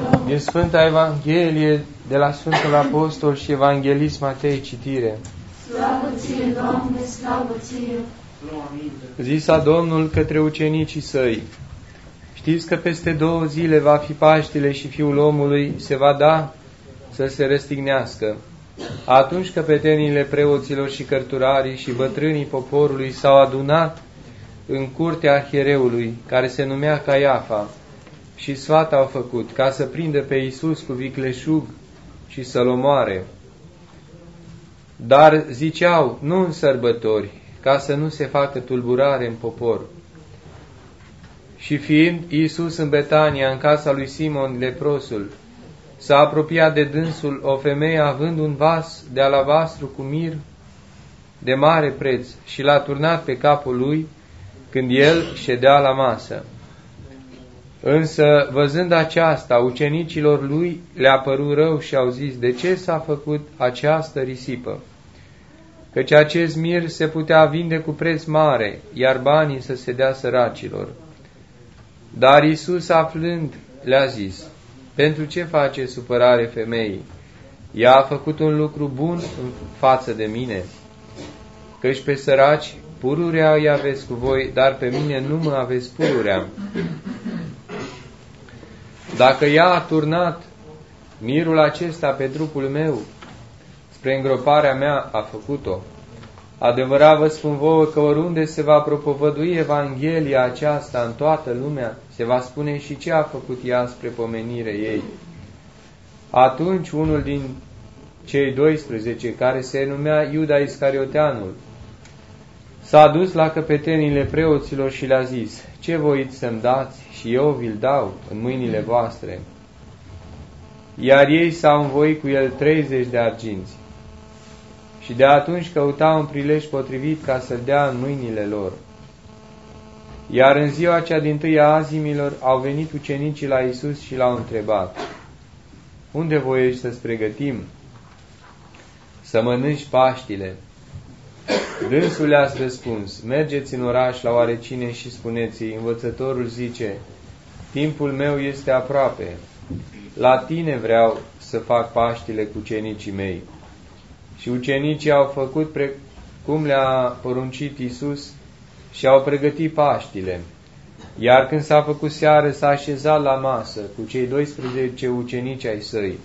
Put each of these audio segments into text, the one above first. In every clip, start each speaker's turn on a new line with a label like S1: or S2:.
S1: Din Sfânta Evanghelie de la Sfântul Apostol și Evanghelist Matei, citire.
S2: Slavă ție, Doamne, slavă ție!
S1: Zisa Domnul către ucenicii săi: știți că peste 2 zile va fi Paștele și Fiul omului se va da să se răstignească. Atunci căpetenile preoților și cărturarii și bătrânii poporului s-au adunat în curtea arhiereului, care se numea Caiafa, și sfat au făcut ca să prindă pe Iisus cu vicleșug și să-l omoare. Dar ziceau, nu în sărbători, ca să nu se facă tulburare în popor. Și fiind Iisus în Betania, în casa lui Simon leprosul, s-a apropiat de dânsul o femeie având un vas de alabastru cu mir de mare preț și l-a turnat pe capul lui când el ședea la masă. Însă, văzând aceasta, ucenicilor lui le-a părut rău și au zis, de ce s-a făcut această risipă? Căci acest mir se putea vinde cu preț mare, iar banii să se dea săracilor. Dar Iisus, aflând, le-a zis, pentru ce face supărare femeii? Ea a făcut un lucru bun în față de mine, căci pe săraci pururea îi aveți cu voi, dar pe mine nu mă aveți pururea. Dacă ea a turnat mirul acesta pe trupul meu, spre îngroparea mea a făcut-o. Adevărat vă spun vouă că oriunde se va propovădui Evanghelia aceasta în toată lumea, se va spune și ce a făcut ea spre pomenire ei. Atunci unul din cei 12, care se numea Iuda Iscarioteanul, s-a dus la căpetenile preoților și le-a zis, ce voiți să-mi dați și eu vi-l dau în mâinile voastre? Iar ei s-au învoit cu el 30 de arginți. Și de atunci căutau un prilej potrivit ca să-l dea în mâinile lor. Iar în ziua cea dintâi a azimilor au venit ucenicii la Iisus și l-au întrebat, unde voiești să-ți pregătim să mănânci Paștile? Dânsul le-a răspuns, mergeți în oraș la oarecine și spuneți-i, învățătorul zice, timpul meu este aproape, la tine vreau să fac Paștile cu ucenicii mei. Și ucenicii au făcut cum le-a poruncit Iisus și au pregătit Paștile. Iar când s-a făcut seară, s-a așezat la masă cu cei 12 ucenici ai săi.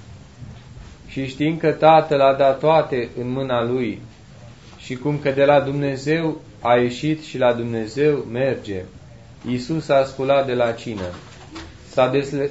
S1: Și știind că Tatăl a dat toate în mâna Lui și cum că de la Dumnezeu a ieșit și la Dumnezeu merge, Iisus a sculat de la cină, s-a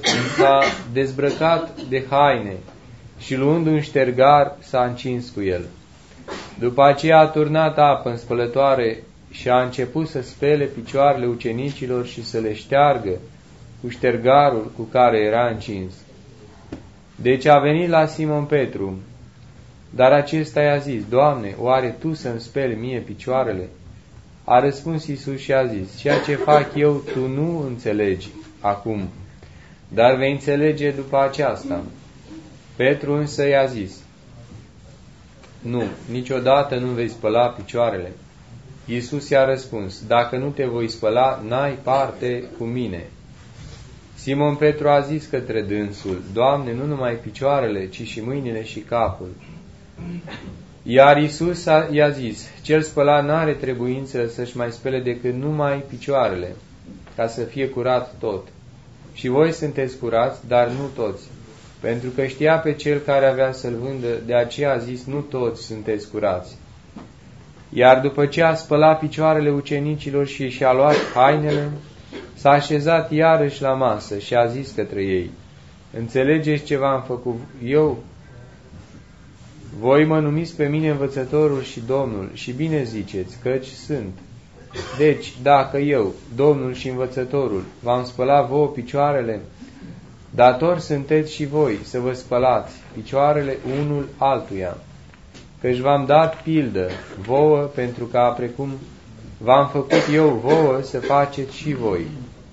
S1: dezbrăcat de haine și luând un ștergar s-a încins cu el. După aceea a turnat apă în spălătoare și a început să spele picioarele ucenicilor și să le șteargă cu ștergarul cu care era încins. Deci a venit la Simon Petru, dar acesta i-a zis, Doamne, oare Tu să-mi speli mie picioarele? A răspuns Iisus și a zis, ceea ce fac eu tu nu înțelegi acum, dar vei înțelege după aceasta. Petru însă i-a zis, nu, niciodată nu vei spăla picioarele. Iisus i-a răspuns, dacă nu te voi spăla, n-ai parte cu mine. Simon Petru a zis către dânsul, Doamne, nu numai picioarele, ci și mâinile și capul. Iar Iisus i-a zis, cel spălat n-are trebuință să-și mai spele decât numai picioarele, ca să fie curat tot. Și voi sunteți curați, dar nu toți. Pentru că știa pe cel care avea să-l vândă, de aceea a zis, nu toți sunteți curați. Iar după ce a spălat picioarele ucenicilor și și-a luat hainele, s-a așezat iarăși la masă și a zis către ei, înțelegeți ce v-am făcut eu? Voi mă numiți pe mine învățătorul și Domnul și bine ziceți, căci sunt. Deci, dacă eu, Domnul și învățătorul, v-am spălat vouă picioarele, datori sunteți și voi să vă spălați picioarele unul altuia, căci v-am dat pildă vouă pentru ca, precum v-am făcut eu vouă, să faceți și voi.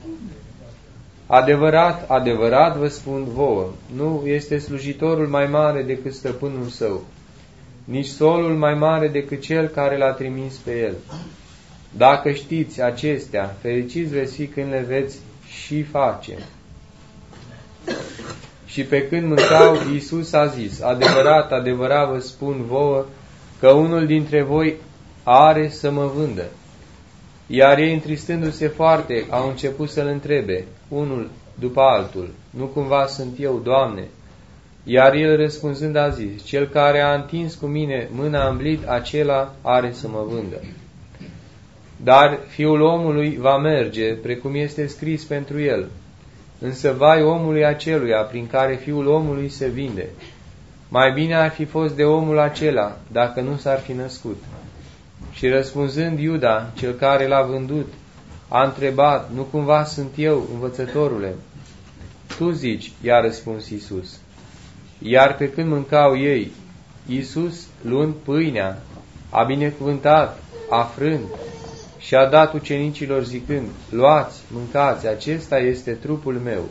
S1: Adevărat, adevărat vă spun vouă, nu este slujitorul mai mare decât stăpânul său, nici solul mai mare decât cel care l-a trimis pe el. Dacă știți acestea, fericiți veți fi când le veți și face. Și pe când mâncau, Iisus a zis: adevărat, adevărat vă spun vouă, că unul dintre voi are să mă vândă. Iar ei, întristându-se foarte, au început să-L întrebe, unul după altul: nu cumva sunt eu, Doamne? Iar el răspunzând a zis: cel care a întins cu mine mâna îmblit, acela are să mă vândă. Dar Fiul omului va merge, precum este scris pentru el. Însă vai omului aceluia prin care Fiul omului se vinde. Mai bine ar fi fost de omul acela, dacă nu s-ar fi născut. Și răspunzând Iuda, cel care l-a vândut, a întrebat: nu cumva sunt eu, învățătorule? Tu zici, i-a răspuns Iisus. Iar pe când mâncau ei, Iisus, luând pâinea, a binecuvântat, a frânt și a dat ucenicilor zicând: luați, mâncați, acesta este trupul meu.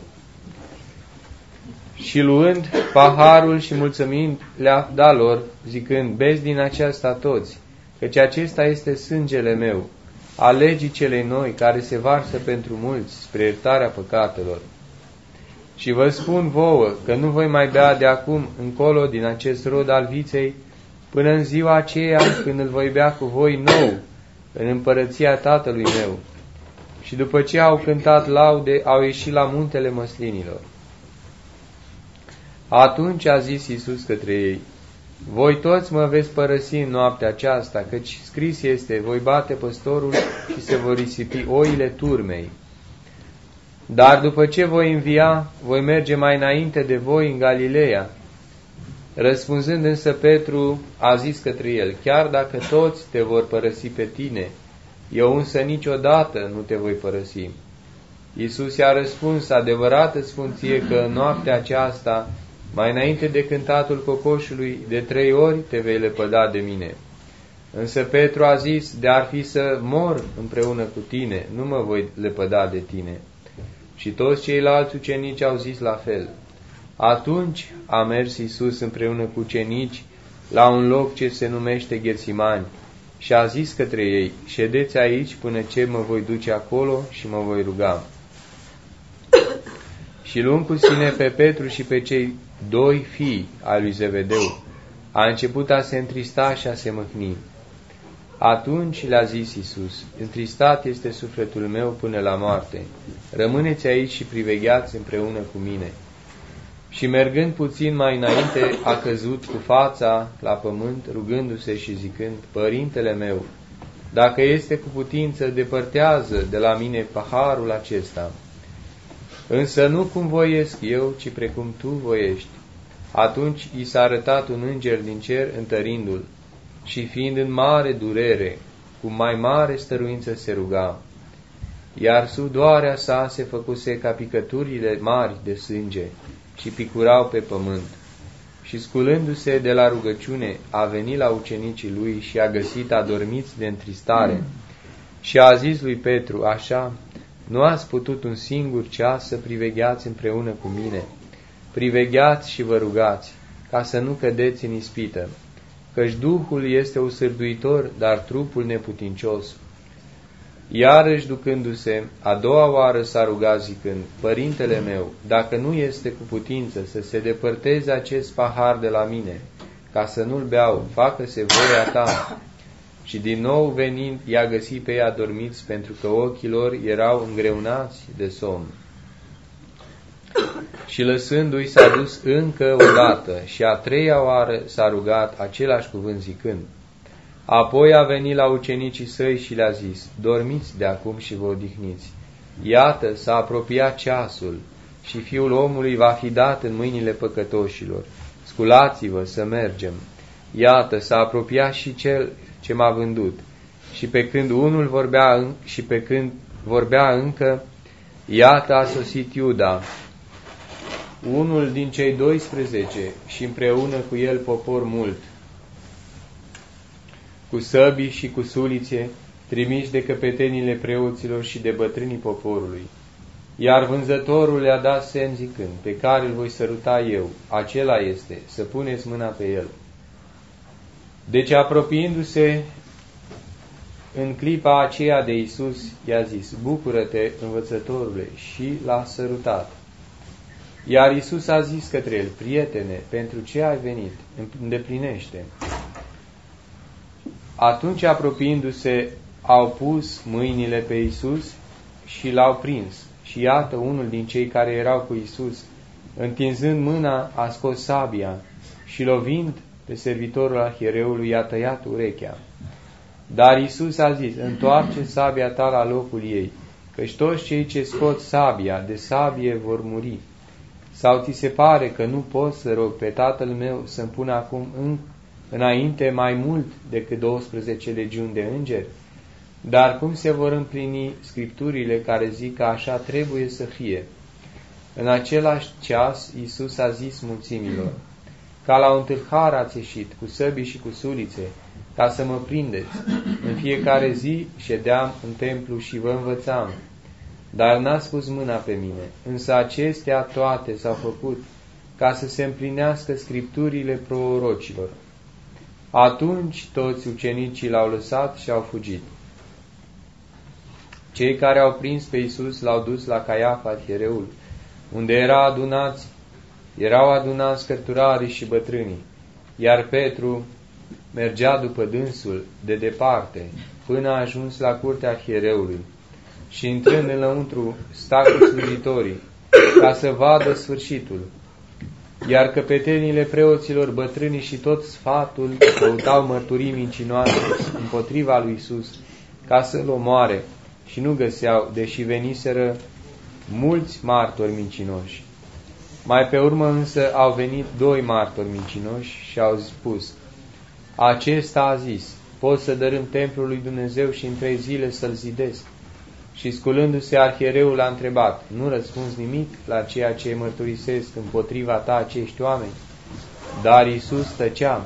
S1: Și luând paharul și mulțumind, le-a dat lor, zicând: beți din aceasta toți, căci acesta este sângele meu, a legii celei noi, care se varsă pentru mulți spre iertarea păcatelor. Și vă spun vouă că nu voi mai bea de acum încolo din acest rod al viței, până în ziua aceea când îl voi bea cu voi nou în împărăția Tatălui meu. Și după ce au cântat laude, au ieșit la muntele măslinilor. Atunci a zis Iisus către ei: voi toți mă veți părăsi în noaptea aceasta, căci scris este: voi bate păstorul și se vor risipi oile turmei. Dar după ce voi învia, voi merge mai înainte de voi în Galileea. Răspunzând însă Petru, a zis către el: chiar dacă toți te vor părăsi pe tine, eu însă niciodată nu te voi părăsi. Iisus i-a răspuns: adevărat îți spun ție că în noaptea aceasta, mai înainte de cântatul cocoșului, de 3 ori te vei lepăda de mine. Însă Petru a zis: de-ar fi să mor împreună cu tine, nu mă voi lepăda de tine. Și toți ceilalți ucenici au zis la fel. Atunci a mers Iisus împreună cu ucenici la un loc ce se numește Ghetsimani și a zis către ei: ședeți aici până ce mă voi duce acolo și mă voi ruga. Și luând cu sine pe Petru și pe cei 2 fii ai lui Zevedeu, a început a se întrista și a se mâhni. Atunci le-a zis Iisus: întristat este sufletul meu până la moarte, rămâneți aici și privegheați împreună cu mine. Și mergând puțin mai înainte, a căzut cu fața la pământ, rugându-se și zicând: Părintele meu, dacă este cu putință, depărtează de la mine paharul acesta. Însă nu cum voiesc eu, ci precum tu voiești. Atunci i s-a arătat un înger din cer, întărindu-l, și fiind în mare durere, cu mai mare stăruință se ruga. Iar sudoarea sa se făcuse ca picăturile mari de sânge și picurau pe pământ. Și sculându-se de la rugăciune, a venit la ucenicii lui și a găsit adormiți de întristare. Și a zis lui Petru: așa, nu ați putut un singur ceas să privegheați împreună cu mine? Privegheați și vă rugați, ca să nu cădeți în ispită, căci Duhul este usârduitor, dar trupul neputincios. Iarăși ducându-se, a doua oară s-a rugat zicând: Părintele meu, dacă nu este cu putință să se depărteze acest pahar de la mine, ca să nu-l beau, facă-se voia ta. Și din nou venind, i-a găsit pe ei adormiți, pentru că ochii lor erau îngreunați de somn. Și lăsându-i s-a dus încă o dată și a 3-a oară s-a rugat același cuvânt zicând. Apoi a venit la ucenicii săi și le-a zis: dormiți de acum și vă odihniți. Iată, s-a apropiat ceasul și Fiul omului va fi dat în mâinile păcătoșilor. Sculați-vă să mergem. Iată, s-a apropiat și cel ce m-a vândut. Și pe când unul vorbea încă, iată a sosit Iuda, unul din cei 12, și împreună cu el popor mult, cu săbii și cu sulițe, trimiși de căpetenile preoților și de bătrânii poporului. Iar vânzătorul le-a dat semn zicând: pe care îl voi săruta eu, acela este, să puneți mâna pe el. Deci, apropiindu-se în clipa aceea de Iisus, i-a zis: bucură-te, învățătorule, și l-a sărutat. Iar Iisus a zis către el: prietene, pentru ce ai venit? Îndeplinește. Atunci, apropiindu-se, au pus mâinile pe Iisus și l-au prins. Și iată, unul din cei care erau cu Iisus, întinzând mâna, a scos sabia și, lovind pe servitorul arhiereului, i-a tăiat urechea. Dar Iisus a zis: întoarce sabia ta la locul ei, căci toți cei ce scot sabia, de sabie vor muri. Sau ți se pare că nu pot să rog pe Tatăl meu să-mi pună acum înainte mai mult decât 12 legiuni de îngeri? Dar cum se vor împlini Scripturile care zic că așa trebuie să fie? În același ceas, Iisus a zis mulțimilor: ca la un tâlhar ați ieșit, cu săbii și cu sulițe, ca să mă prindeți. În fiecare zi ședeam în templu și vă învățam, dar n-ați pus mâna pe mine. Însă acestea toate s-au făcut ca să se împlinească Scripturile prorocilor. Atunci toți ucenicii l-au lăsat și au fugit. Cei care au prins pe Iisus l-au dus la Caiafa, arhiereul, unde erau adunați cărturarii și bătrânii, iar Petru mergea după dânsul de departe, până a ajuns la curtea arhiereului, și intrând înăuntru sta cu slujitorii, ca să vadă sfârșitul. Iar căpetenile preoților, bătrânii și tot sfatul căutau mărturii mincinoase împotriva lui Iisus, ca să-l omoare, și nu găseau, deși veniseră mulți martori mincinoși. Mai pe urmă însă au venit 2 martori mincinoși și au spus: acesta a zis: pot să dărâm templul lui Dumnezeu și în 3 zile să-l zidesc. Și sculându-se, arhiereul a întrebat: nu răspunzi nimic la ceea ce mărturisesc împotriva ta acești oameni? Dar Iisus tăcea.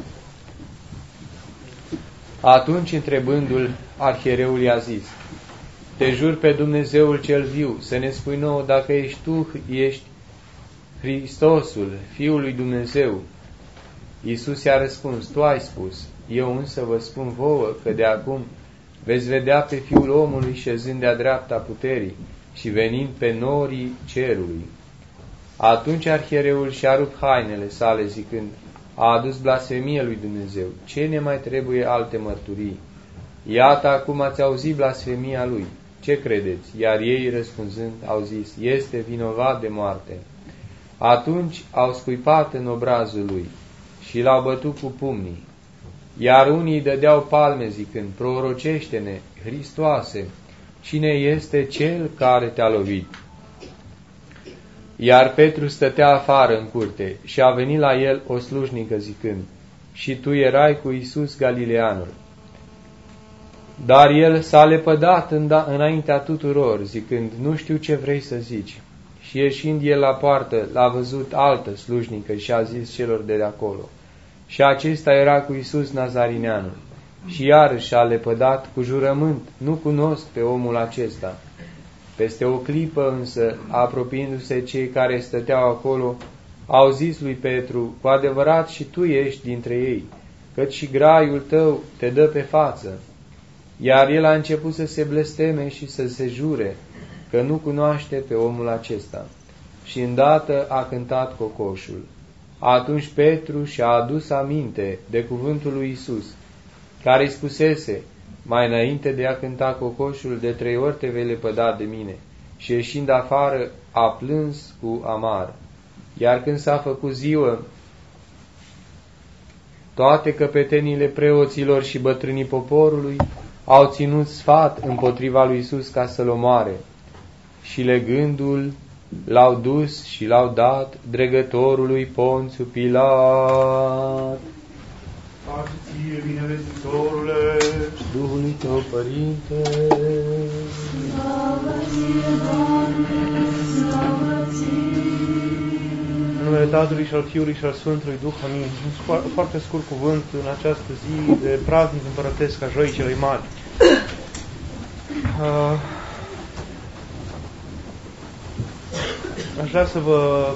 S1: Atunci, întrebându-l, arhiereul i-a zis: te jur pe Dumnezeul cel viu, să ne spui nouă dacă ești Hristosul, Fiul lui Dumnezeu. Iisus i-a răspuns: tu ai spus. Eu însă vă spun vouă că de acum veți vedea pe Fiul omului șezând de-a dreapta puterii și venind pe norii cerului. Atunci arhiereul și-a rupt hainele sale, zicând: a adus blasfemie lui Dumnezeu. Ce ne mai trebuie alte mărturii? Iată, acum ați auzit blasfemia lui. Ce credeți? Iar ei, răspunzând, au zis: este vinovat de moarte. Atunci au scuipat în obrazul lui și l-au bătut cu pumnii. Iar unii dădeau palme, zicând: prorocește-ne, Hristoase, cine este cel care te-a lovit? Iar Petru stătea afară în curte și a venit la el o slujnică, zicând: și tu erai cu Iisus Galileanul. Dar el s-a lepădat înaintea tuturor, zicând: nu știu ce vrei să zici. Și ieșind el la poartă, l-a văzut altă slujnică și a zis celor de acolo: și acesta era cu Iisus Nazarineanul. Și iarăși a lepădat cu jurământ: nu cunosc pe omul acesta. Peste o clipă însă, apropiindu-se cei care stăteau acolo, au zis lui Petru: cu adevărat și tu ești dintre ei, căci și graiul tău te dă pe față. Iar el a început să se blesteme și să se jure că nu cunoaște pe omul acesta. Și îndată a cântat cocoșul. Atunci Petru și-a adus aminte de cuvântul lui Iisus, care îi spusese: mai înainte de a cânta cocoșul, de 3 ori te vei lepăda de mine. Și ieșind afară, a plâns cu amar. Iar când s-a făcut ziua, toate căpetenile preoților și bătrânii poporului au ținut sfat împotriva lui Iisus ca să-l omoare. Și legându-l, l-au dus și l-au dat dregătorului Ponțiu Pilat.
S3: Pace ție, binevestitorule,
S1: Duhului tău, Părinte.
S2: Slavă ție, Doamne, slavă ție.
S3: în numele Tatălui și al Fiului și al Sfântului Duh, amin. Un foarte scurt cuvânt în această zi de praznic împărătesc a Joii celei Mari. Aș vrea să vă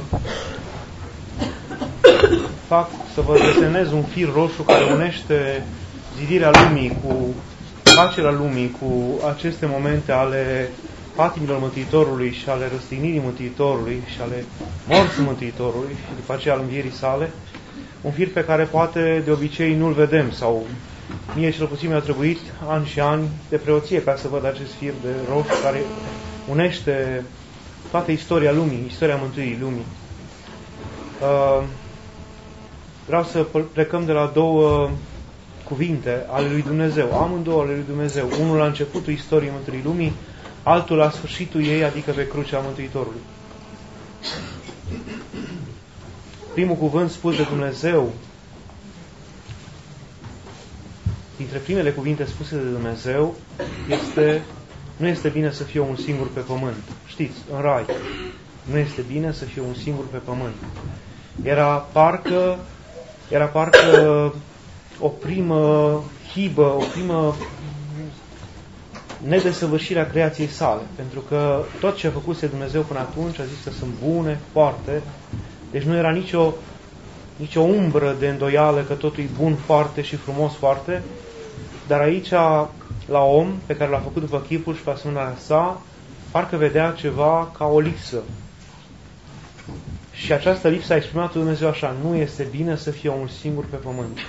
S3: desenez un fir roșu care unește zidirea lumii cu facerea lumii, cu aceste momente ale patimilor Mântuitorului și ale răstignirii Mântuitorului și ale morții Mântuitorului și după aceea al învierii sale, un fir pe care poate de obicei nu-l vedem, sau mie cel puțin mi-a trebuit ani și ani de preoție ca să văd acest fir de roșu care unește toată istoria lumii, istoria mântuirii lumii. Vreau să plecăm de la două cuvinte ale lui Dumnezeu, amândouă ale lui Dumnezeu, unul la începutul istoriei mântuirii lumii, altul la sfârșitul ei, adică pe crucea Mântuitorului. Primul cuvânt spus de Dumnezeu, dintre primele cuvinte spuse de Dumnezeu, nu este bine să fie un singur pe pământ. Știți, în rai, nu este bine să fie un singur pe pământ. Era parcă o primă hibă, o primă nedesăvârșire a creației sale. Pentru că tot ce a făcuse Dumnezeu până atunci a zis că sunt bune, foarte. Deci nu era nicio umbră de îndoială că totul e bun, foarte și frumos, foarte. Dar aici, la om, pe care l-a făcut după chipul și pe asemenea sa, parcă vedea ceva ca o lipsă. Și această lipsă a exprimat Dumnezeu așa: nu este bine să fie un singur pe pământ.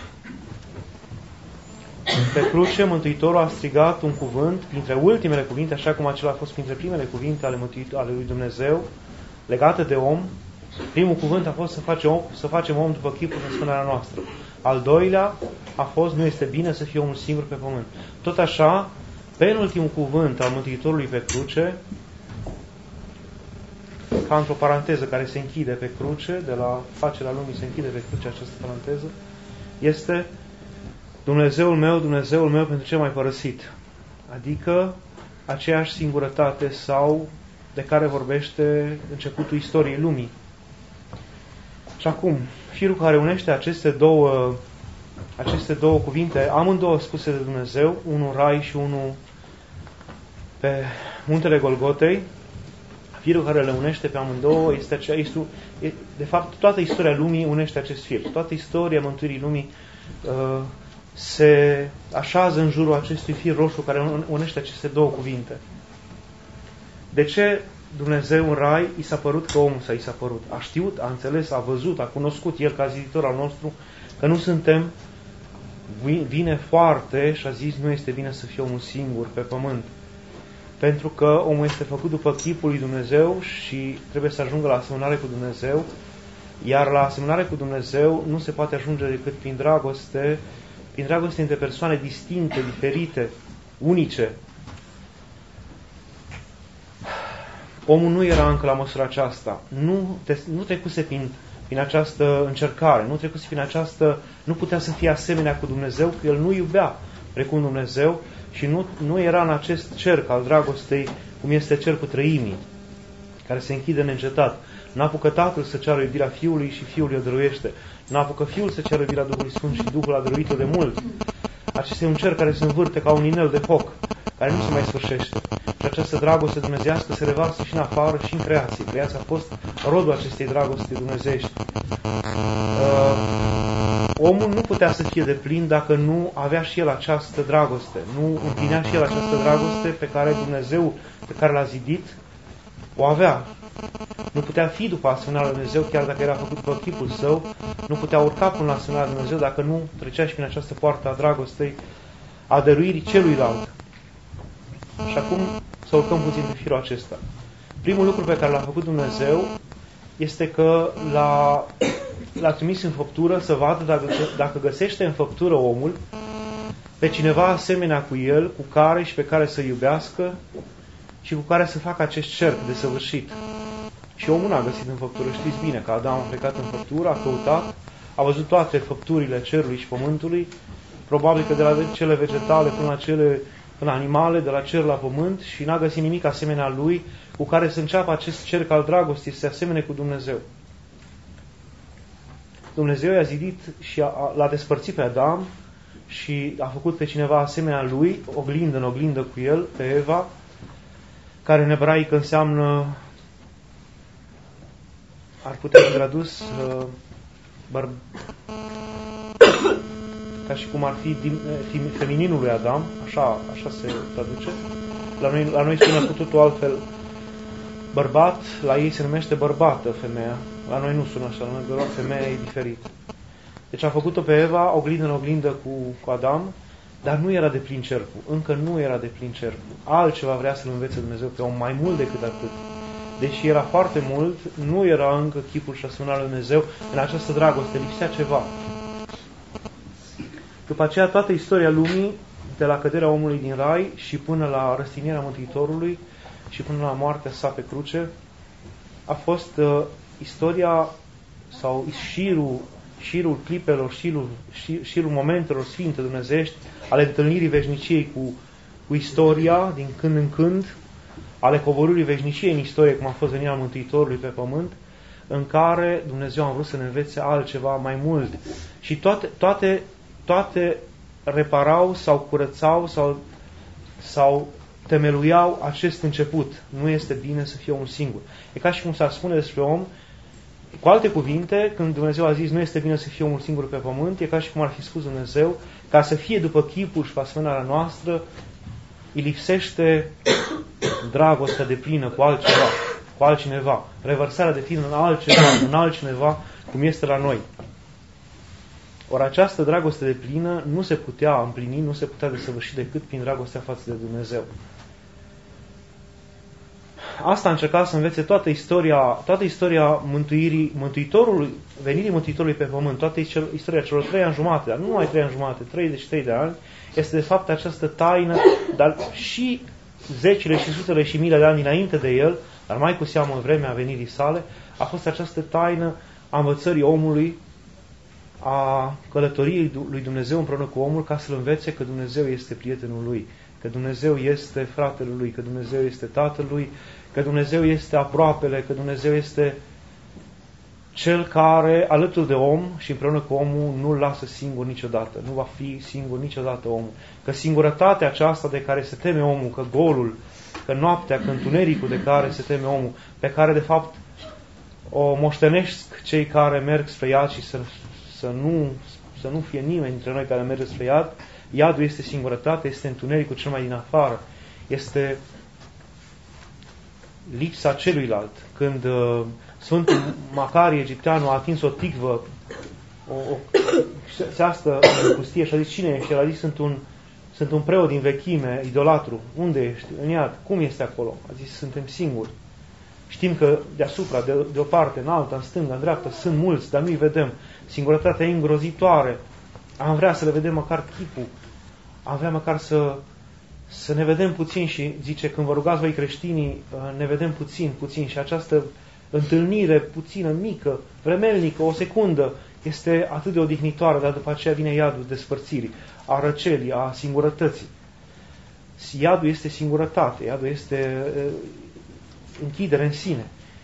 S3: Pe cruce, Mântuitorul a strigat un cuvânt, dintre ultimele cuvinte, așa cum acela a fost printre primele cuvinte ale lui Dumnezeu, legate de om. Primul cuvânt a fost să facem om după chipul și asemănarea noastră. Al doilea a fost: nu este bine să fie unul singur pe pământ. Tot așa, penultimul cuvânt al Mântuitorului pe cruce, ca într-o paranteză care se închide pe cruce, de la facerea lumii se închide pe cruce această paranteză, este: Dumnezeul meu, pentru ce m-ai părăsit? Adică aceeași singurătate sau de care vorbește începutul istoriei lumii. Și acum, firul care unește aceste două cuvinte, amândouă spuse de Dumnezeu, unul rai și unul pe muntele Golgotei, firul care le unește pe amândouă de fapt, toată istoria lumii unește acest fir. Toată istoria mântuirii lumii se așează în jurul acestui fir roșu care unește aceste două cuvinte. De ce Dumnezeu în rai i s-a părut că omul i s-a părut? A știut, a înțeles, a văzut, a cunoscut El ca ziditor al nostru că nu suntem, vine foarte și a zis: nu este bine să fie omul singur pe pământ. Pentru că omul este făcut după chipul lui Dumnezeu și trebuie să ajungă la asemănare cu Dumnezeu, iar la asemănare cu Dumnezeu nu se poate ajunge decât prin dragoste între persoane distincte, diferite, unice. Omul nu era încă la măsura aceasta, nu trecuse prin această încercare, nu putea să fie asemenea cu Dumnezeu, că el nu iubea precum Dumnezeu și nu era în acest cerc al dragostei, cum este cercul trăimii, care se închide neîncetat. N-apucă Tatăl să ceară iubirea Fiului și Fiul o dăruiește. N-apucă Fiul să ceară iubirea Duhului Sfânt și Duhul a dăruit-o de mult. Acesta e un cerc care se învârte ca un inel de foc, care nu se mai sfârșește. Și această dragoste dumnezeiască se revarsă și în afară și în creație. Creația a fost rodul acestei dragoste dumnezeiești. Omul nu putea să fie deplin dacă nu avea și el această dragoste. Nu împlinea și el această dragoste pe care Dumnezeu, pe care l-a zidit, o avea. Nu putea fi după asemenea lui Dumnezeu, chiar dacă era făcut pe chipul său, nu putea urca până la asemenea lui Dumnezeu dacă nu trecea și prin această poartă a dragostei, a dăruirii celuilalt. Și acum să urcăm puțin pe firul acesta. Primul lucru pe care l-a făcut Dumnezeu este că l-a trimis în făptură să vadă dacă găsește în făptură omul pe cineva asemenea cu el, cu care și pe care să iubească și cu care să facă acest cerc desăvârșit. Și omul n-a găsit în făptură. Știți bine că Adam a plecat în făptură, a căutat, a văzut toate făpturile cerului și pământului, probabil că de la cele vegetale până animale, de la cer la pământ, și n-a găsit nimic asemenea lui cu care să înceapă acest cerc al dragostei, să se asemene cu Dumnezeu. Dumnezeu i-a zidit și l-a despărțit pe Adam și a făcut pe cineva asemenea lui, oglindă în oglindă cu el, pe Eva, care în ebraică înseamnă, ar putea fi tradus ca și cum ar fi femininul lui Adam, așa se traduce, La noi sună cu totul altfel bărbat, la ei se numește bărbată femeia. La noi nu sună așa, la noi doar femeia e diferit. Deci a făcut-o pe Eva, oglindă în oglindă cu Adam, dar nu era de plin cercul. Încă nu era de plin cercul. Altceva vrea să-L învețe Dumnezeu pe om, mai mult decât atât. Deși era foarte mult, nu era încă chipul și asemănarea lui Dumnezeu. În această dragoste lipsea ceva. După aceea, toată istoria lumii, de la căderea omului din rai și până la răstignirea Mântuitorului și până la moartea sa pe cruce, a fost istoria sau șirul clipelor, șirul momentelor sfinte dumnezeiești, ale întâlnirii veșniciei cu istoria, din când în când, ale coborârii veșniciei în istorie, cum a fost venirea Mântuitorului pe pământ, în care Dumnezeu a vrut să ne învețe altceva mai mult. Și toate reparau sau curățau sau temeluiau acest început. Nu este bine să fie unul singur. E ca și cum s-ar spune despre om, cu alte cuvinte, când Dumnezeu a zis nu este bine să fie unul singur pe pământ, e ca și cum ar fi spus Dumnezeu, ca să fie după chipul și asemănarea noastră, îi lipsește dragostea deplină cu altcineva, revărsarea deplină în altcineva, cum este la noi. Ori această dragoste deplină nu se putea împlini, nu se putea desăvârși decât prin dragostea față de Dumnezeu. Asta a încercat să învețe toată istoria venirii Mântuitorului pe pământ, toată istoria celor 3 ani jumate, dar nu numai 3 ani jumate, 33 de ani, este de fapt această taină, dar și zecile și sutele și miile de ani dinainte de el, dar mai cu seamă în vremea venirii sale, a fost această taină a învățării omului, a călătoriei lui Dumnezeu împreună cu omul, ca să-l învețe că Dumnezeu este prietenul lui, că Dumnezeu este fratele lui, că Dumnezeu este tatăl lui, că Dumnezeu este aproapele, că Dumnezeu este cel care, alături de om și împreună cu omul, nu-l lasă singur niciodată. Nu va fi singur niciodată omul. Că singurătatea aceasta de care se teme omul, că golul, că noaptea, că întunericul de care se teme omul, pe care de fapt o moștenesc cei care merg spre iad și să nu fie nimeni dintre noi care merge spre iad, iadul este singurătate, este întunericul cel mai din afară, este lipsa celuilalt. Când Sfântul Macarie Egipteanu a atins o ticvă, se astă în pustie și a zis, cine ești? El a zis, sunt un preot din vechime, idolatru. Unde ești? În iad. Cum este acolo? A zis, suntem singuri. Știm că deasupra, de o parte, în alta, în stânga, în dreapta, sunt mulți, dar nu-i vedem. Singurătatea e îngrozitoare. Am vrea să le vedem măcar chipul. Am vrea măcar să ne vedem puțin și zice, când vă rugați voi creștinii, ne vedem puțin și această întâlnire puțină, mică, vremelnică, o secundă, este atât de odihnitoare, dar după aceea vine iadul despărțirii, a răcelii, a singurătății. Iadul este singurătate, iadul este închidere în sine.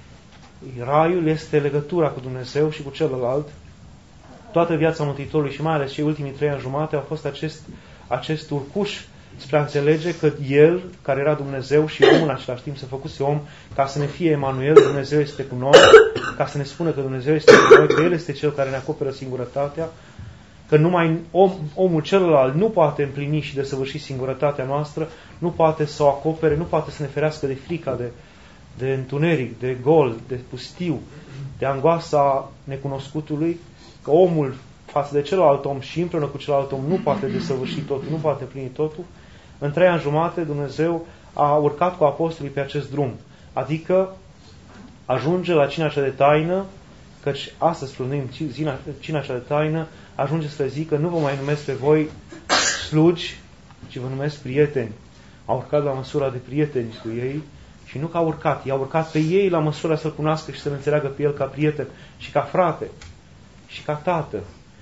S3: Raiul este legătura cu Dumnezeu și cu celălalt. Toată viața Mântuitorului și mai ales cei ultimii 3 ani jumate a fost acest urcuș spre a înțelege că El, care era Dumnezeu și omul în același timp, se făcuse om ca să ne fie Emanuel, Dumnezeu este cu noi, ca să ne spună că Dumnezeu este cu noi, că El este Cel care ne acoperă singurătatea, că numai omul celălalt nu poate împlini și desăvârși singurătatea noastră, nu poate să o acopere, nu poate să ne ferească de frica, de întuneric, de gol, de pustiu, de angoasa necunoscutului, că omul față de celălalt om și împreună cu celălalt om nu poate desăvârși totul, nu poate împlini totul. În 3 ani jumate Dumnezeu a urcat cu apostolii pe acest drum, adică ajunge la cina cea de taină, căci astăzi plănuim cina cea de taină, ajunge să le zică, nu vă mai numesc pe voi slugi, ci vă numesc prieteni. A urcat la măsura de prieteni cu ei și nu că a urcat, i-a urcat pe ei la măsura să-L cunoască și să-L înțeleagă pe El ca prieten și ca frate și ca tată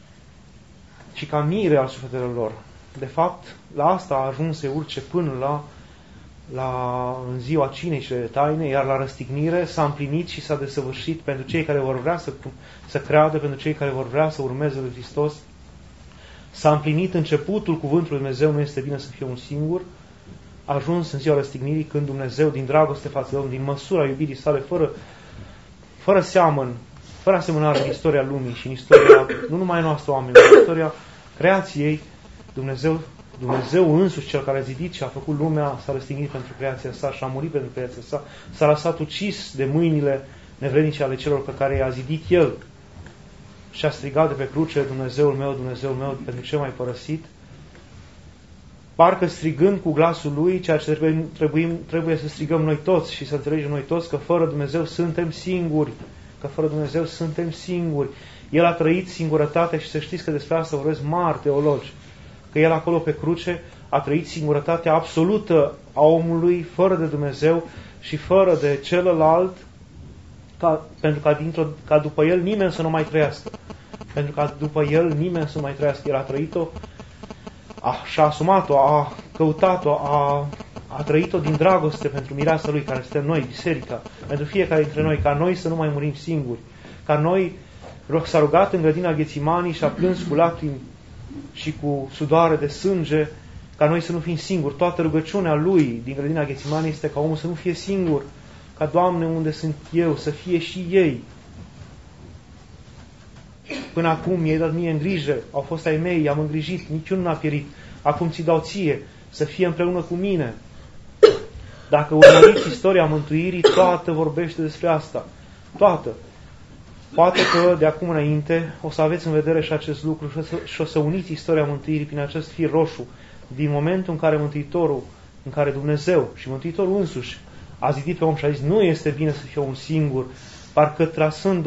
S3: și ca mire al sufletelor lor. De fapt, la asta a ajuns să urce până în ziua cinei și de taine, iar la răstignire s-a împlinit și s-a desăvârșit pentru cei care vor vrea să creadă, pentru cei care vor vrea să urmeze lui Hristos. S-a împlinit începutul cuvântului Dumnezeu, nu este bine să fie un singur, a ajuns în ziua răstignirii când Dumnezeu, din dragoste față de om, din măsura iubirii sale, fără asemănare în istoria lumii și în istoria, nu numai noastră oamenilor, în istoria creației, Dumnezeu însuși, Cel care a zidit și a făcut lumea, s-a răstignit pentru creația sa și a murit pentru creația sa, s-a lăsat ucis de mâinile nevrednice ale celor pe care i-a zidit El și a strigat de pe cruce: Dumnezeul meu, pentru ce m-ai părăsit? Parcă strigând cu glasul Lui ceea ce trebuie să strigăm noi toți și să înțelegem noi toți, că fără Dumnezeu suntem singuri. Că fără Dumnezeu suntem singuri. El a trăit singurătatea și să știți că despre asta vorbesc mari teologi. Că El acolo pe cruce a trăit singurătatea absolută a omului, fără de Dumnezeu și fără de celălalt, pentru ca după El nimeni să nu mai trăiască. Pentru ca după El nimeni să nu mai trăiască. El a trăit-o, și-a asumat-o, a căutat-o, a trăit-o din dragoste pentru mireasa Lui, care suntem noi, biserica, pentru fiecare dintre noi, ca noi să nu mai murim singuri. Ca noi, s-a rugat în grădina Ghețimanii și a plâns cu lacrimi și cu sudoare de sânge, ca noi să nu fim singuri. Toată rugăciunea Lui din grădina Ghețimanii este ca omul să nu fie singur, ca Doamne, unde sunt eu, să fie și ei. Până acum mi-ai dat mie în grijă, au fost ai mei, i-am îngrijit, niciunul n-a pierit. Acum ți dau ție, să fie împreună cu mine. Dacă urmăriți istoria mântuirii, toată vorbește despre asta. Toată. Poate că de acum înainte o să aveți în vedere și acest lucru și o să uniți istoria mântuirii prin acest fir roșu, din momentul în care Mântuitorul, în care Dumnezeu și Mântuitorul însuși a zidit pe om și a zis: nu este bine să fie un singur, parcă trasând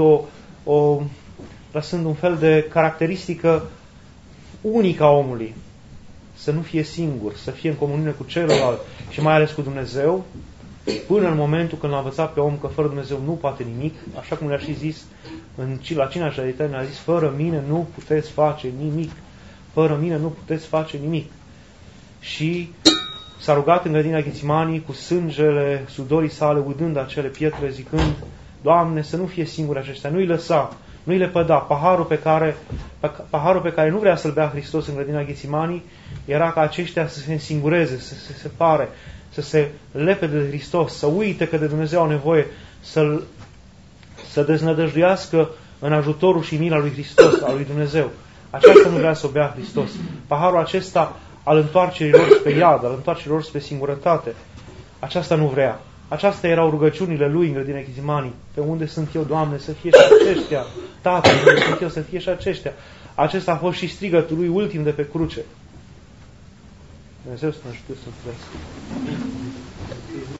S3: un fel de caracteristică unică a omului. Să nu fie singur, să fie în comuniune cu celălalt și mai ales cu Dumnezeu, până în momentul când l-a învățat pe om că fără Dumnezeu nu poate nimic, așa cum le-a și zis la cina Charitatea, ne-a zis: fără mine nu puteți face nimic. Fără mine nu puteți face nimic. Și s-a rugat în grădina Ghețimanii cu sângele sudorii sale, udând acele pietre, zicând: Doamne, să nu fie singuri aceștia, nu-i lăsa, nu-i lepăda. Paharul pe care nu vrea să-l bea Hristos în grădina Ghețimanii era ca aceștia să se însingureze, să se separe, să se lepede de Hristos, să uite că de Dumnezeu au nevoie, să deznădăjduiască în ajutorul și mila lui Hristos, al lui Dumnezeu. Aceasta nu vrea să o bea Hristos. Paharul acesta al întoarcerilor spre iad, al întoarcerilor spre singurătate, aceasta nu vrea. Aceasta erau rugăciunile Lui în grădina Ghețimanii. Pe unde sunt eu, Doamne, să fie și aceștia. Tată, unde sunt eu, să fie și aceștia. Acesta a fost și strigătul Lui ultim de pe cruce. Dumnezeu să ne ajute să înțelegem.